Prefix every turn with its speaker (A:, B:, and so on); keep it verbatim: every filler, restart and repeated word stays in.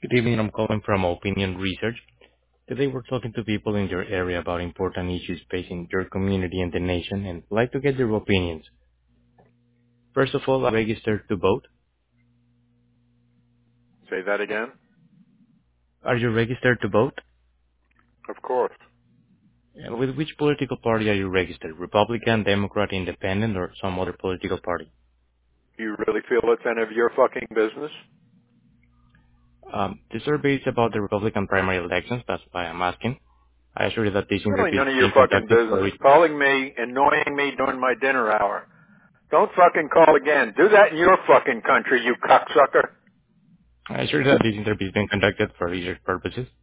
A: Good evening. I'm calling from Opinion Research. Today we're talking to people in your area about important issues facing your community and the nation and would like to get your opinions. First of all, are you registered to vote?
B: Say that again?
A: Are you registered to vote?
B: Of course.
A: And with which political party are you registered? Republican, Democrat, Independent, or some other political party?
B: You really feel it's any of your fucking business?
A: Um, the survey is about the Republican primary elections. That's why I'm asking. I assure you that this
B: Really
A: interview is
B: none of your
A: being
B: fucking
A: conducted for
B: business.
A: research.
B: Calling me, annoying me during my dinner hour. Don't fucking call again. Do that in your fucking country, you cocksucker.
A: I assure you that this interview is being conducted for research purposes.